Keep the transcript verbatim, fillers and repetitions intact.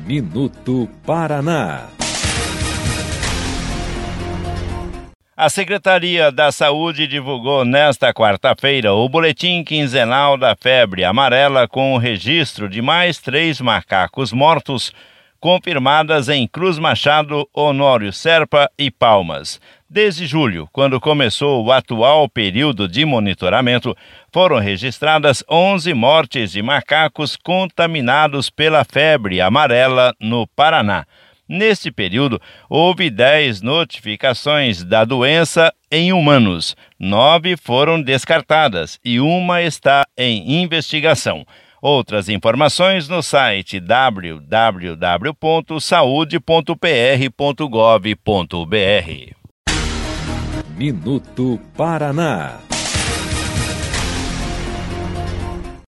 Minuto Paraná. A Secretaria da Saúde divulgou nesta quarta-feira o boletim quinzenal da febre amarela com o registro de mais três macacos mortos confirmadas em Cruz Machado, Honório Serpa e Palmas. Desde julho, quando começou o atual período de monitoramento, foram registradas onze mortes de macacos contaminados pela febre amarela no Paraná. Neste período, houve dez notificações da doença em humanos, nove foram descartadas e uma está em investigação. Outras informações no site w w w ponto saúde ponto p r ponto gov ponto b r. Minuto Paraná.